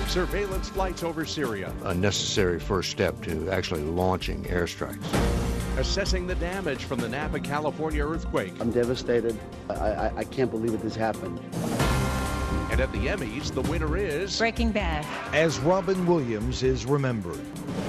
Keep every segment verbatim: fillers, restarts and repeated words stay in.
Surveillance flights over Syria. A necessary first step to actually launching airstrikes. Assessing the damage from the Napa, California earthquake. I'm devastated. I, I, I can't believe that this happened. And at the Emmys, the winner is... Breaking Bad. As Robin Williams is remembered.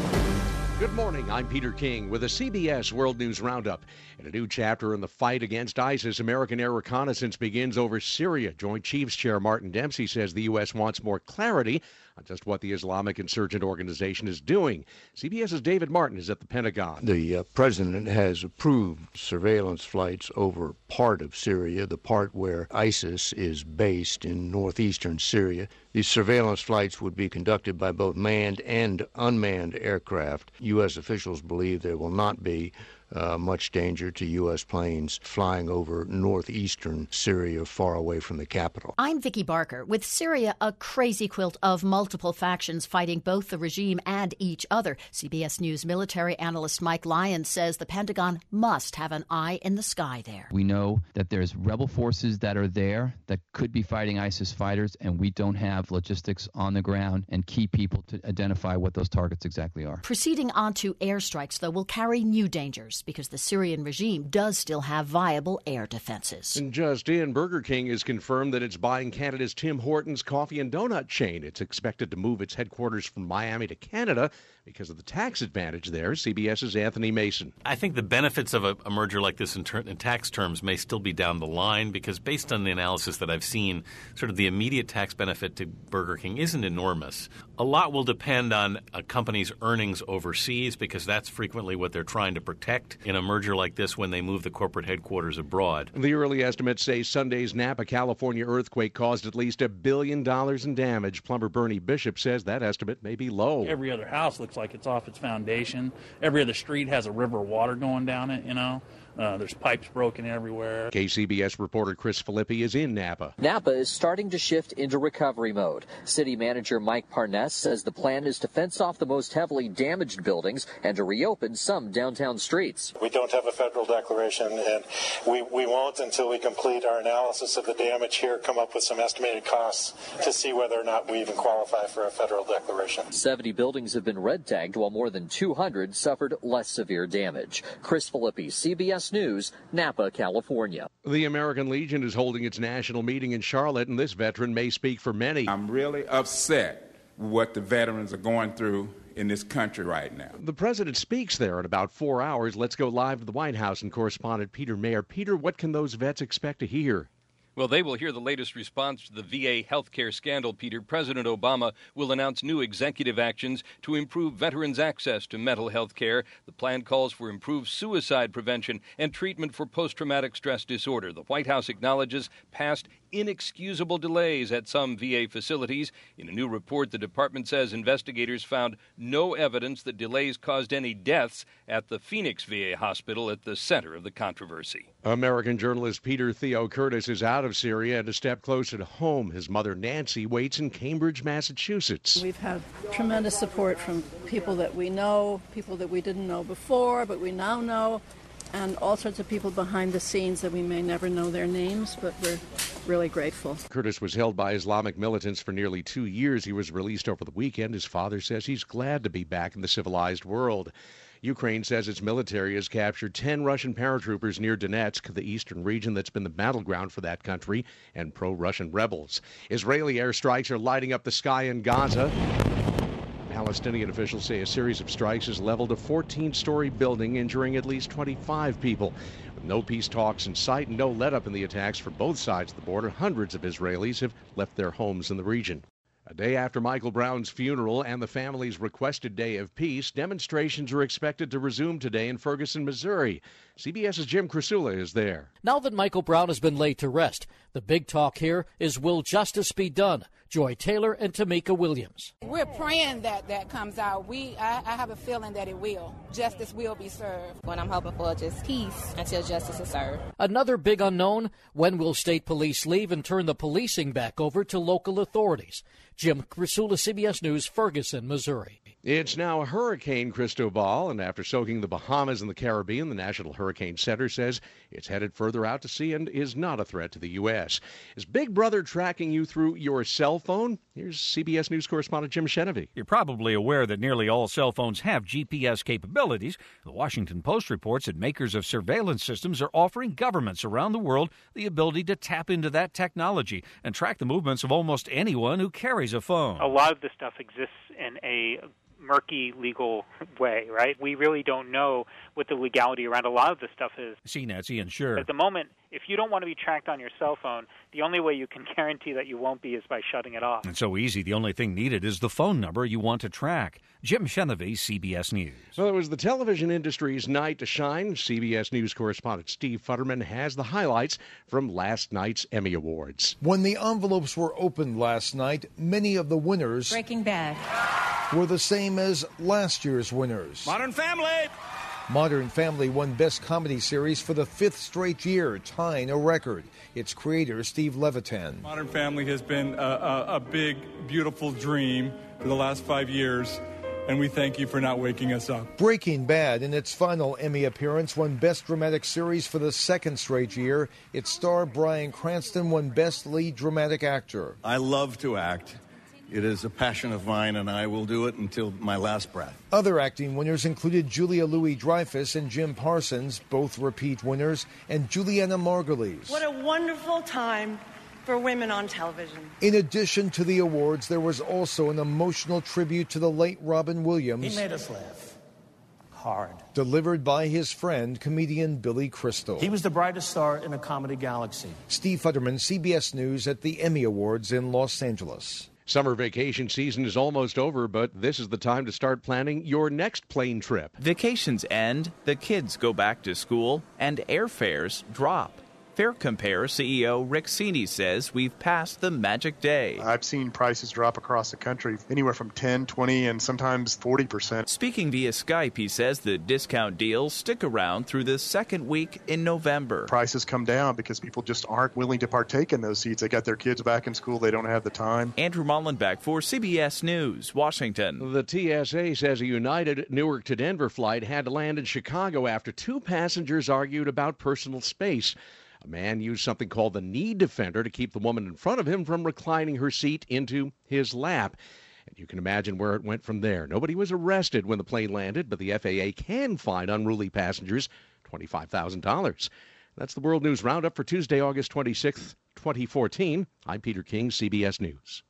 Good morning, I'm Peter King with a C B S World News Roundup. In a new chapter in the fight against ISIS, American air reconnaissance begins over Syria. Joint Chiefs Chair Martin Dempsey says the U S wants more clarity on just what the Islamic insurgent organization is doing. CBS's David Martin is at the Pentagon. The uh, president has approved surveillance flights over part of Syria, the part where ISIS is based in northeastern Syria. These surveillance flights would be conducted by both manned and unmanned aircraft. U S officials believe there will not be Uh, much danger to U S planes flying over northeastern Syria far away from the capital. I'm Vicki Barker. With Syria a crazy quilt of multiple factions fighting both the regime and each other, C B S News military analyst Mike Lyons says the Pentagon must have an eye in the sky there. We know that there's rebel forces that are there that could be fighting ISIS fighters, and we don't have logistics on the ground and key people to identify what those targets exactly are. Proceeding on to airstrikes, though, will carry new dangers, because the Syrian regime does still have viable air defenses. And just in, Burger King has confirmed that it's buying Canada's Tim Hortons coffee and donut chain. It's expected to move its headquarters from Miami to Canada because of the tax advantage there. CBS's Anthony Mason. I think the benefits of a, a merger like this in, ter- in tax terms may still be down the line, because based on the analysis that I've seen, sort of the immediate tax benefit to Burger King isn't enormous. A lot will depend on a company's earnings overseas, because that's frequently what they're trying to protect in a merger like this when they move the corporate headquarters abroad. The early estimates say Sunday's Napa, California earthquake caused at least a billion dollars in damage. Plumber Bernie Bishop says that estimate may be low. Every other house looks like it's off its foundation. Every other street has a river of water going down it, you know. Uh, there's pipes broken everywhere. K C B S reporter Chris Filippi is in Napa. Napa is starting to shift into recovery mode. City manager Mike Parness says the plan is to fence off the most heavily damaged buildings and to reopen some downtown streets. We don't have a federal declaration, and we, we won't until we complete our analysis of the damage here, come up with some estimated costs to see whether or not we even qualify for a federal declaration. seventy buildings have been red tagged, while more than two hundred suffered less severe damage. Chris Filippi, C B S News, Napa, California. The American Legion is holding its national meeting in Charlotte, and this veteran may speak for many. I'm really upset with what the veterans are going through in this country right now. The president speaks there in about four hours. Let's go live to the White House and correspondent Peter Mayer. Peter, what can those vets expect to hear? Well, they will hear the latest response to the V A healthcare scandal, Peter. President Obama will announce new executive actions to improve veterans' access to mental health care. The plan calls for improved suicide prevention and treatment for post-traumatic stress disorder. The White House acknowledges past inexcusable delays at some V A facilities. In a new report, the department says investigators found no evidence that delays caused any deaths at the Phoenix V A hospital at the center of the controversy. American journalist Peter Theo Curtis is out of Syria and a step closer to home. His mother, Nancy, waits in Cambridge, Massachusetts. We've had tremendous support from people that we know, people that we didn't know before, but we now know, and all sorts of people behind the scenes that we may never know their names, but we're really grateful. Curtis was held by Islamic militants for nearly two years. He was released over the weekend. His father says he's glad to be back in the civilized world. Ukraine says its military has captured ten Russian paratroopers near Donetsk, the eastern region that's been the battleground for that country and pro-Russian rebels. Israeli airstrikes are lighting up the sky in Gaza. Palestinian officials say a series of strikes has leveled a fourteen-story building, injuring at least twenty-five people. With no peace talks in sight and no let-up in the attacks from both sides of the border, hundreds of Israelis have left their homes in the region. A day after Michael Brown's funeral and the family's requested day of peace, demonstrations are expected to resume today in Ferguson, Missouri. CBS's Jim Krasula is there. Now that Michael Brown has been laid to rest, the big talk here is, will justice be done? Joy Taylor and Tamika Williams. We're praying that that comes out. We, I, I have a feeling that it will. Justice will be served. What I'm hoping for is just peace until justice is served. Another big unknown, when will state police leave and turn the policing back over to local authorities? Jim Krasula, C B S News, Ferguson, Missouri. It's now Hurricane Cristobal, and after soaking the Bahamas and the Caribbean, the National Hurricane Center says it's headed further out to sea and is not a threat to the U S. Is Big Brother tracking you through your cell phone? Here's C B S News correspondent Jim Shenevy. You're probably aware that nearly all cell phones have G P S capabilities. The Washington Post reports that makers of surveillance systems are offering governments around the world the ability to tap into that technology and track the movements of almost anyone who carries a phone. A lot of this stuff exists in a murky legal way, right? We really don't know what the legality around a lot of this stuff is. C NET's Ian Scher. At the moment, if you don't want to be tracked on your cell phone, the only way you can guarantee that you won't be is by shutting it off. It's so easy. The only thing needed is the phone number you want to track. Jim Shenevy, C B S News. Well, it was the television industry's night to shine. C B S News correspondent Steve Futterman has the highlights from last night's Emmy Awards. When the envelopes were opened last night, many of the winners Breaking Bad were the same as last year's winners. Modern Family! Modern Family won Best Comedy Series for the fifth straight year, tying a record. Its creator, Steve Levitan. Modern Family has been a, a, a big, beautiful dream for the last five years, and we thank you for not waking us up. Breaking Bad, in its final Emmy appearance, won Best Dramatic Series for the second straight year. Its star, Bryan Cranston, won Best Lead Dramatic Actor. I love to act. It is a passion of mine, and I will do it until my last breath. Other acting winners included Julia Louis-Dreyfus and Jim Parsons, both repeat winners, and Juliana Margulies. What a wonderful time for women on television. In addition to the awards, there was also an emotional tribute to the late Robin Williams. He made us laugh hard. Delivered by his friend, comedian Billy Crystal. He was the brightest star in a comedy galaxy. Steve Futterman, C B S News at the Emmy Awards in Los Angeles. Summer vacation season is almost over, but this is the time to start planning your next plane trip. Vacations end, the kids go back to school, and airfares drop. Fare Compare C E O Rick Cini says we've passed the magic day. I've seen prices drop across the country anywhere from ten, twenty, and sometimes forty percent. Speaking via Skype, he says the discount deals stick around through the second week in November. Prices come down because people just aren't willing to partake in those seats. They got their kids back in school. They don't have the time. Andrew Mollenbeck for C B S News, Washington. The T S A says a United Newark to Denver flight had to land in Chicago after two passengers argued about personal space. A man used something called the knee defender to keep the woman in front of him from reclining her seat into his lap. And you can imagine where it went from there. Nobody was arrested when the plane landed, but the F A A can fine unruly passengers twenty-five thousand dollars. That's the World News Roundup for Tuesday, August twenty-sixth, twenty fourteen. I'm Peter King, C B S News.